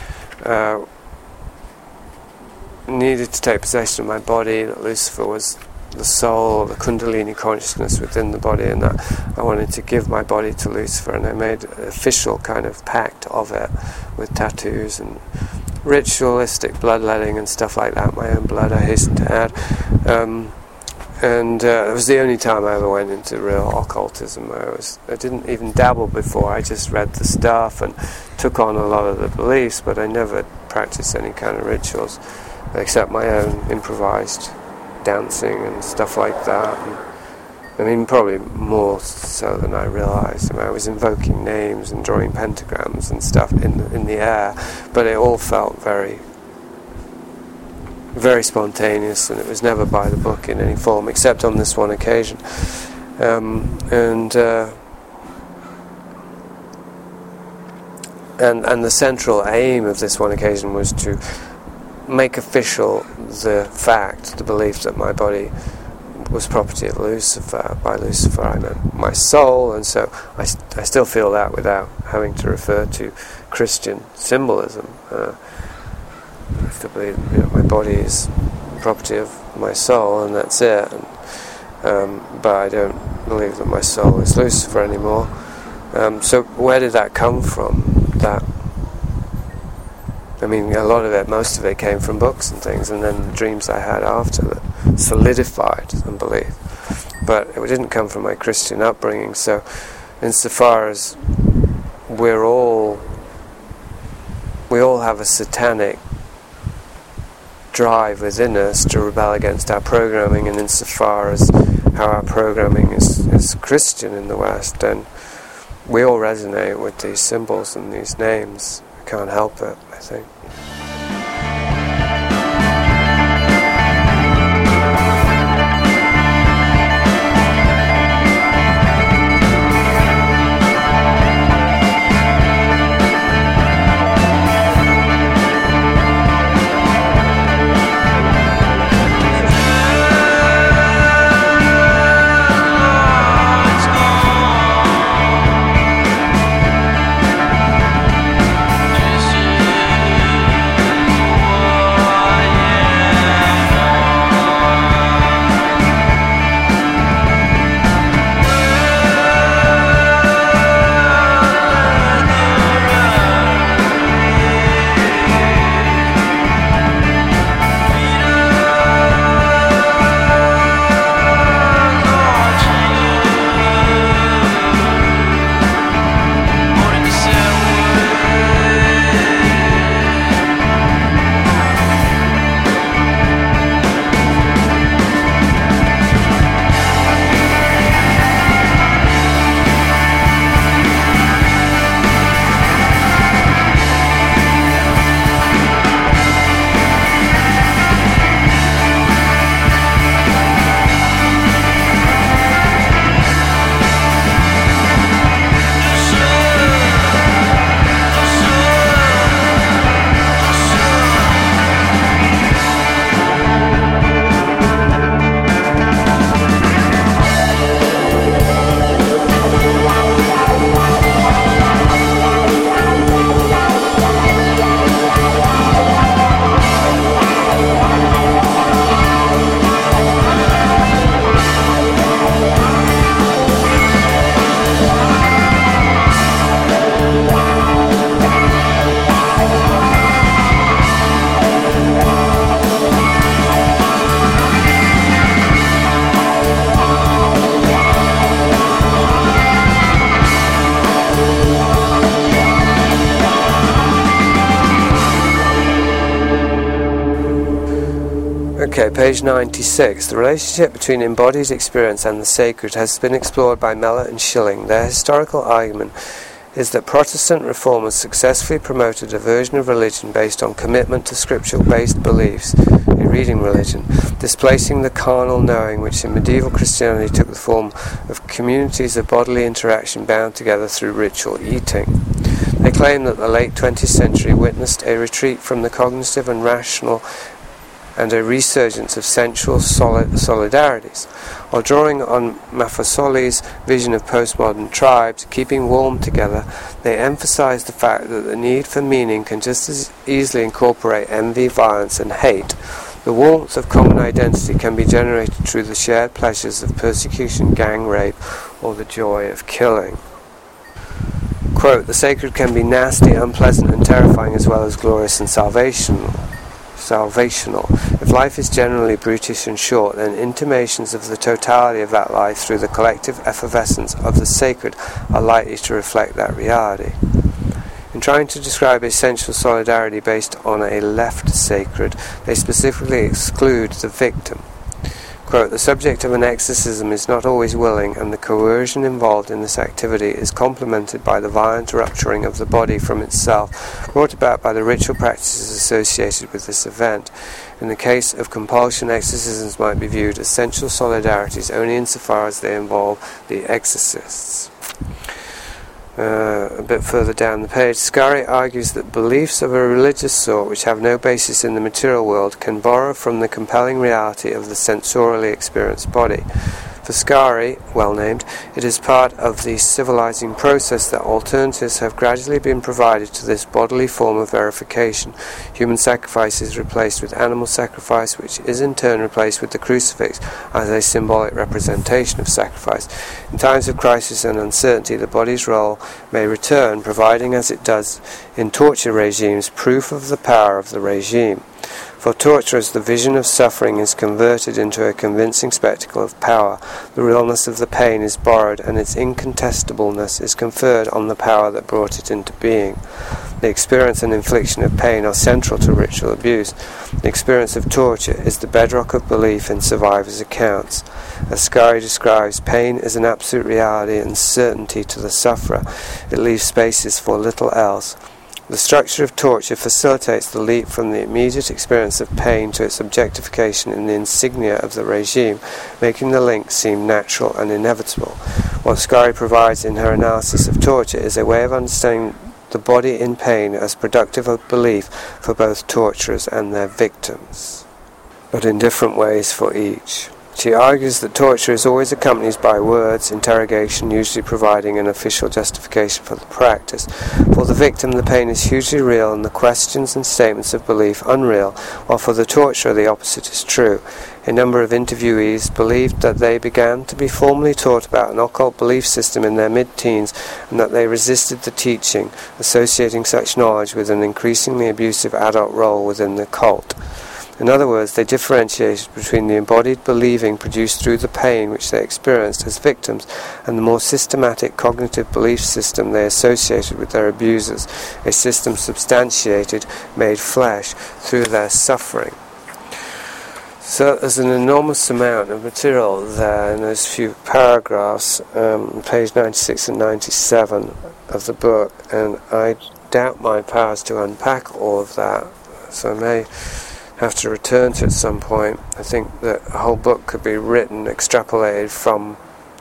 needed to take possession of my body, that Lucifer was the soul, the Kundalini consciousness within the body, and that I wanted to give my body to Lucifer, and I made an official kind of pact of it with tattoos and ritualistic bloodletting and stuff like that, my own blood, I hasten to add. And it was the only time I ever went into real occultism. I didn't even dabble before. I just read the stuff and took on a lot of the beliefs, but I never practiced any kind of rituals except my own improvised dancing and stuff like that. And, I mean, probably more so than I realised. I mean, I was invoking names and drawing pentagrams and stuff in the air, but it all felt very, very spontaneous, and it was never by the book in any form, except on this one occasion. And the central aim of this one occasion was to make official the fact, the belief that my body was property of Lucifer. By Lucifer I meant my soul, and so I still feel that without having to refer to Christian symbolism. I still believe my body is property of my soul, and that's it. But I don't believe that my soul is Lucifer anymore. So where did that come from? I mean, a lot of it, most of it came from books and things, and then the dreams I had after that solidified the belief. But it didn't come from my Christian upbringing. So insofar as we all have a satanic drive within us to rebel against our programming, and insofar as how our programming is Christian in the West, then we all resonate with these symbols and these names. We can't help it, I think. Okay, page 96. The relationship between embodied experience and the sacred has been explored by Mellor and Schilling. Their historical argument is that Protestant reformers successfully promoted a version of religion based on commitment to scriptural-based beliefs, a reading religion, displacing the carnal knowing which in medieval Christianity took the form of communities of bodily interaction bound together through ritual eating. They claim that the late 20th century witnessed a retreat from the cognitive and rational and a resurgence of sensual solidarities. While drawing on Mafasoli's vision of postmodern tribes keeping warm together, they emphasize the fact that the need for meaning can just as easily incorporate envy, violence, and hate. The warmth of common identity can be generated through the shared pleasures of persecution, gang rape, or the joy of killing. Quote, the sacred can be nasty, unpleasant, and terrifying as well as glorious and salvational. If life is generally brutish and short, then intimations of the totality of that life through the collective effervescence of the sacred are likely to reflect that reality. In trying to describe essential solidarity based on a left sacred, they specifically exclude the victim. Quote, the subject of an exorcism is not always willing, and the coercion involved in this activity is complemented by the violent rupturing of the body from itself, brought about by the ritual practices associated with this event. In the case of compulsion, exorcisms might be viewed as sensual solidarities only insofar as they involve the exorcists. A bit further down the page, Scari argues that beliefs of a religious sort which have no basis in the material world can borrow from the compelling reality of the sensorially experienced body. For Scari, well named, it is part of the civilizing process that alternatives have gradually been provided to this bodily form of verification. Human sacrifice is replaced with animal sacrifice, which is in turn replaced with the crucifix as a symbolic representation of sacrifice. In times of crisis and uncertainty, the body's role may return, providing as it does in torture regimes proof of the power of the regime. For torturers, the vision of suffering is converted into a convincing spectacle of power. The realness of the pain is borrowed, and its incontestableness is conferred on the power that brought it into being. The experience and infliction of pain are central to ritual abuse. The experience of torture is the bedrock of belief in survivors' accounts. As Scari describes, pain is an absolute reality and certainty to the sufferer. It leaves spaces for little else. The structure of torture facilitates the leap from the immediate experience of pain to its objectification in the insignia of the regime, making the link seem natural and inevitable. What Scari provides in her analysis of torture is a way of understanding the body in pain as productive of belief for both torturers and their victims, but in different ways for each. She argues that torture is always accompanied by words, interrogation, usually providing an official justification for the practice. For the victim, the pain is hugely real and the questions and statements of belief unreal, while for the torturer the opposite is true. A number of interviewees believed that they began to be formally taught about an occult belief system in their mid-teens and that they resisted the teaching, associating such knowledge with an increasingly abusive adult role within the cult. In other words, they differentiated between the embodied believing produced through the pain which they experienced as victims and the more systematic cognitive belief system they associated with their abusers, a system substantiated, made flesh, through their suffering. So there's an enormous amount of material there in those few paragraphs, page 96 and 97 of the book, and I doubt my powers to unpack all of that, so I may have to return to it at some point. I think that a whole book could be written, extrapolated from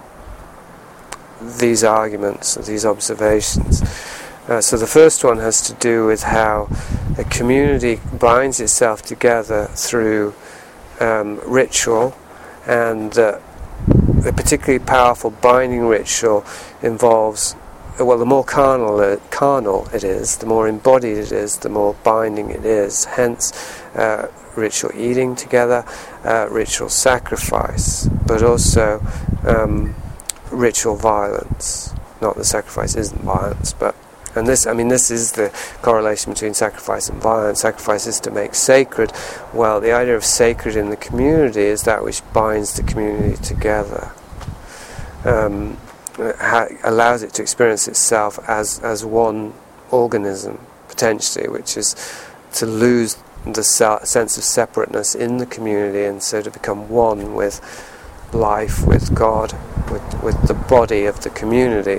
these arguments, these observations. So the first one has to do with how a community binds itself together through ritual, and a particularly powerful binding ritual involves, well, the more carnal it is, the more embodied it is, the more binding it is. Hence, ritual eating together, ritual sacrifice, but also ritual violence. Not that sacrifice isn't violence, and this is the correlation between sacrifice and violence. Sacrifice is to make sacred. Well, the idea of sacred in the community is that which binds the community together. Allows it to experience itself as one organism, potentially, which is to lose the sense of separateness in the community, and so to become one with life, with God, with the body of the community.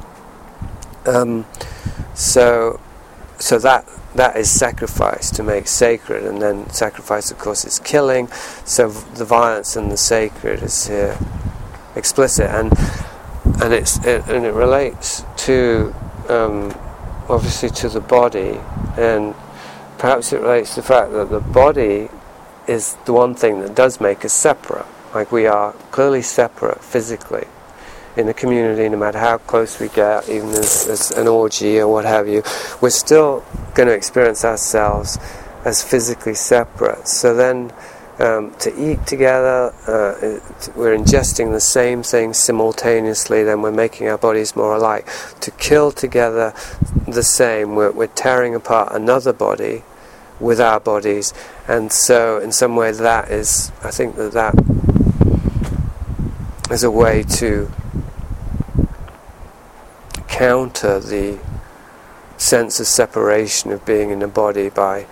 So that is sacrifice, to make sacred, and then sacrifice, of course, is killing. So the violence and the sacred is here explicit, and it relates to obviously to the body, and perhaps it relates to the fact that the body is the one thing that does make us separate. Like, we are clearly separate physically in a community, no matter how close we get, even as an orgy or what have you, we're still going to experience ourselves as physically separate. So then to eat together, we're ingesting the same thing simultaneously, then we're making our bodies more alike. To kill together, the same, we're tearing apart another body with our bodies, and so in some way that is, I think that is a way to counter the sense of separation of being in a body by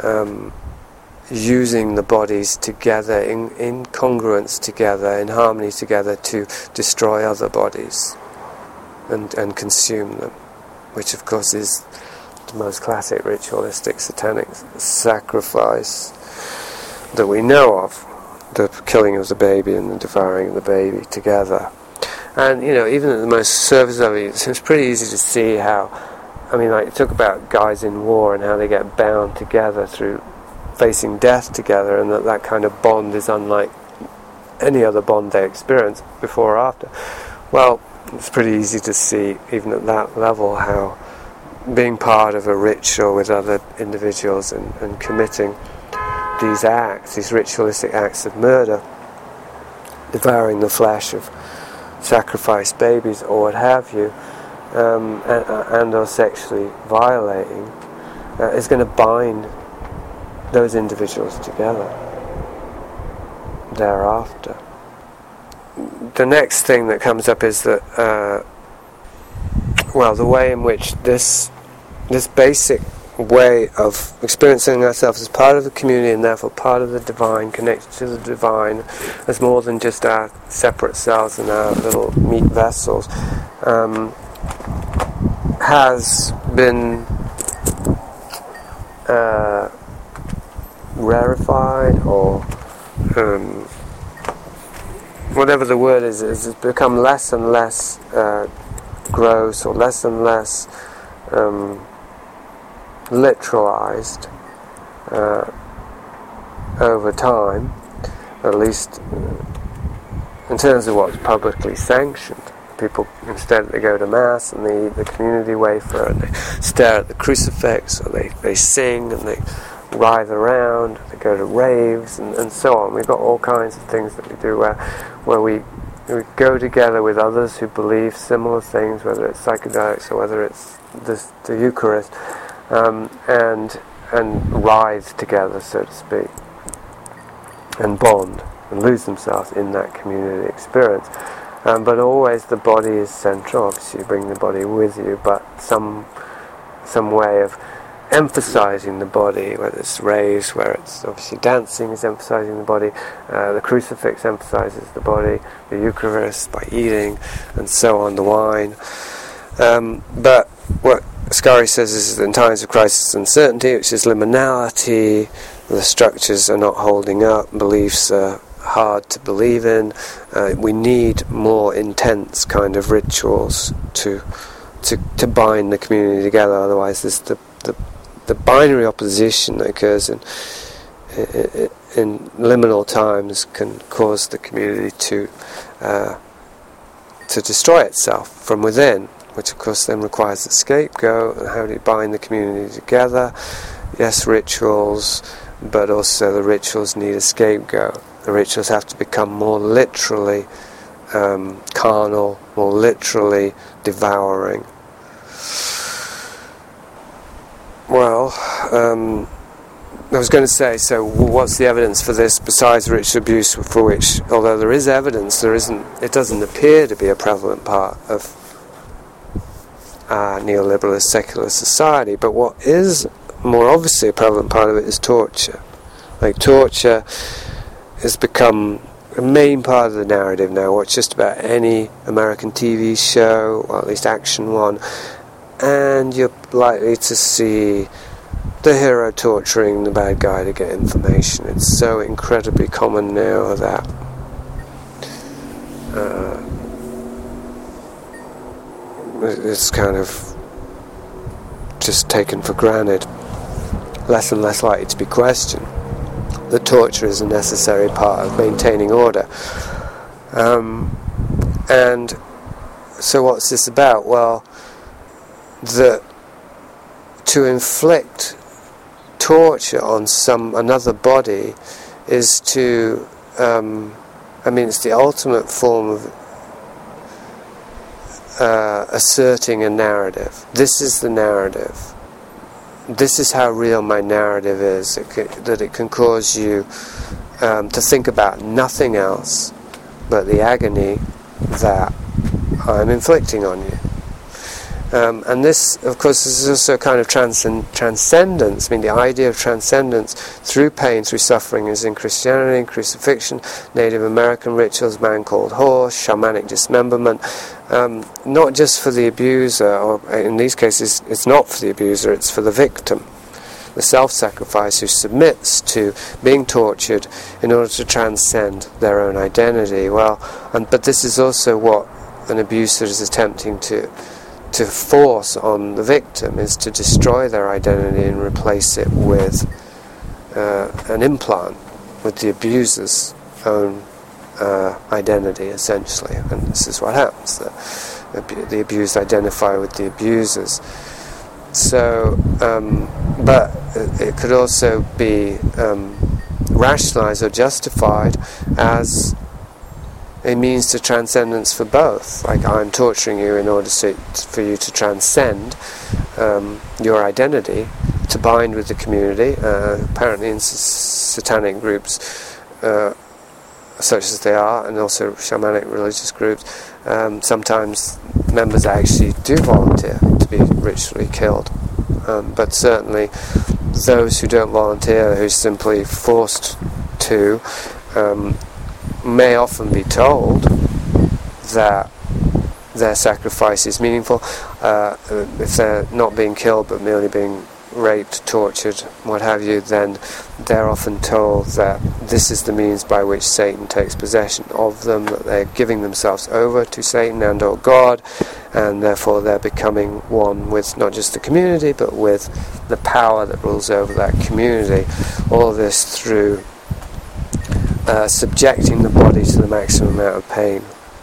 using the bodies together in congruence together, in harmony together, to destroy other bodies and consume them, which of course is the most classic ritualistic satanic sacrifice that we know of, the killing of the baby and the devouring of the baby together. And even at the most surface of it, it's pretty easy to see how, you talk about guys in war and how they get bound together through facing death together, and that kind of bond is unlike any other bond they experience before or after. Well, it's pretty easy to see, even at that level, how being part of a ritual with other individuals and committing these acts, these ritualistic acts of murder, devouring the flesh of sacrificed babies or what have you, and or sexually violating, is going to bind those individuals together thereafter. The next thing that comes up is that the way in which this basic way of experiencing ourselves as part of the community, and therefore part of the divine, connected to the divine, as more than just our separate selves and our little meat vessels, has been rarefied, or whatever the word is, has become less and less gross, or less and less literalized over time, at least in terms of what's publicly sanctioned. People, instead, they go to Mass and they eat the community wafer, and they stare at the crucifix, or they sing and they writhe around, they go to raves and so on. We've got all kinds of things that we do where we go together with others who believe similar things, whether it's psychedelics or whether it's the Eucharist, and writhe together, so to speak, and bond and lose themselves in that community experience. But always the body is central. Obviously you bring the body with you, but some way of emphasizing the body, whether it's raves, where it's obviously dancing is emphasizing the body, the crucifix emphasizes the body, the Eucharist by eating, and so on, the wine. But what Ascari says is that in times of crisis and uncertainty, which is liminality, the structures are not holding up, beliefs are hard to believe in, we need more intense kind of rituals to bind the community together. Otherwise there's the binary opposition that occurs in liminal times can cause the community to destroy itself from within, which of course then requires a scapegoat. And how do you bind the community together? Yes, rituals, but also the rituals need a scapegoat. The rituals have to become more literally carnal, more literally devouring. Well, I was going to say, so what's the evidence for this besides ritual abuse, for which, although there is evidence, it doesn't appear to be a prevalent part of our neoliberalist secular society. But what is more obviously a prevalent part of it is torture. Like, torture has become a main part of the narrative now. Watch just about any American TV show, or at least action one, and you're likely to see the hero torturing the bad guy to get information. It's so incredibly common now that it's kind of just taken for granted, less and less likely to be questioned. The torture is a necessary part of maintaining order. And so what's this about? Well, to inflict torture on another body is to, it's the ultimate form of asserting a narrative. This is the narrative. This is how real my narrative is, that it can cause you to think about nothing else but the agony that I'm inflicting on you. And this, of course, is also a kind of transcendence. I mean, the idea of transcendence through pain, through suffering, is in Christianity, crucifixion, Native American rituals, man called horse, shamanic dismemberment. Not just for the abuser, or in these cases, it's not for the abuser, it's for the victim, the self-sacrifice who submits to being tortured in order to transcend their own identity. But this is also what an abuser is attempting to force on the victim, is to destroy their identity and replace it with an implant, with the abuser's own identity, essentially. And this is what happens. The abused identify with the abusers. So, but it could also be rationalized or justified as a means to transcendence for both. Like, I'm torturing you in order for you to transcend your identity, to bind with the community. Apparently in satanic groups, such as they are, and also shamanic religious groups, sometimes members actually do volunteer to be ritually killed. But certainly those who don't volunteer, who are simply forced to, may often be told that their sacrifice is meaningful. If they're not being killed but merely being raped, tortured, what have you, then they're often told that this is the means by which Satan takes possession of them, that they're giving themselves over to Satan and or God, and therefore they're becoming one with not just the community but with the power that rules over that community. All this through subjecting the body to the maximum amount of pain,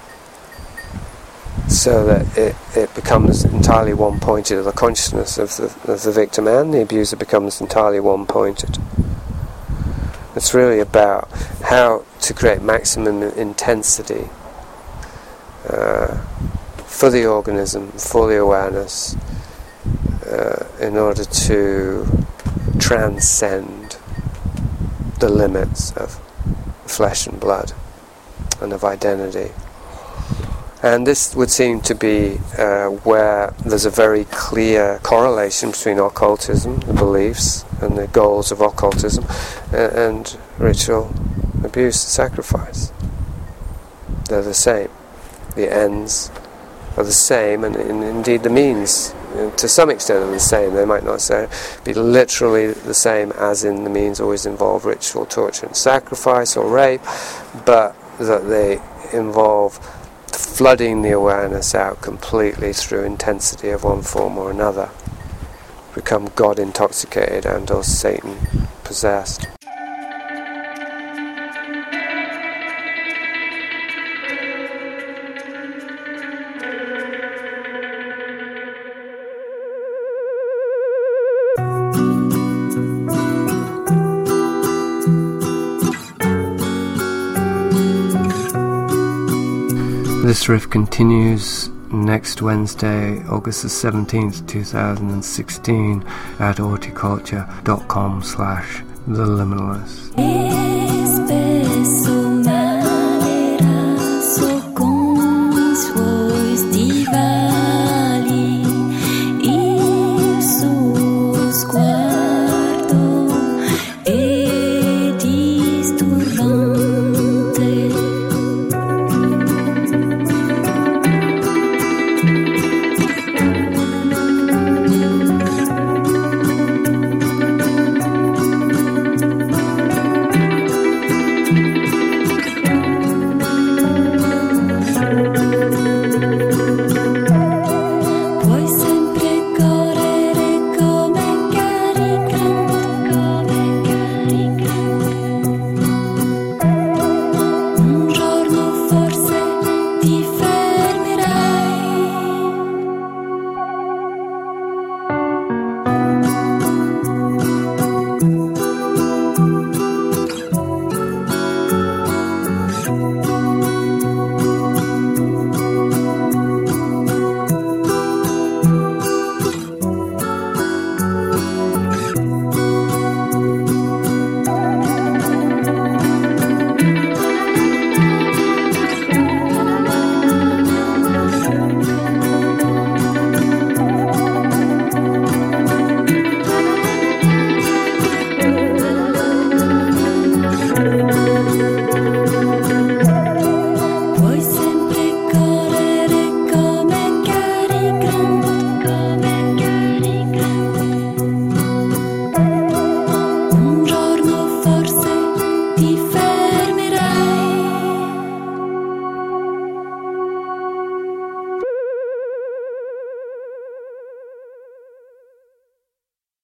so that it becomes entirely one-pointed, or the consciousness of the victim and the abuser becomes entirely one-pointed. It's really about how to create maximum intensity for the organism, for the awareness, in order to transcend the limits of flesh and blood and of identity. And this would seem to be where there's a very clear correlation between occultism, the beliefs and the goals of occultism, and ritual abuse and sacrifice. They're the same. The ends are the same, and indeed the means, to some extent, are the same. They might not be literally the same, as in the means always involve ritual torture and sacrifice or rape, but that they involve flooding the awareness out completely through intensity of one form or another. Become God intoxicated and or Satan possessed. This riff continues next Wednesday, August the 17th, 2016 at horticulture.com/theliminalist.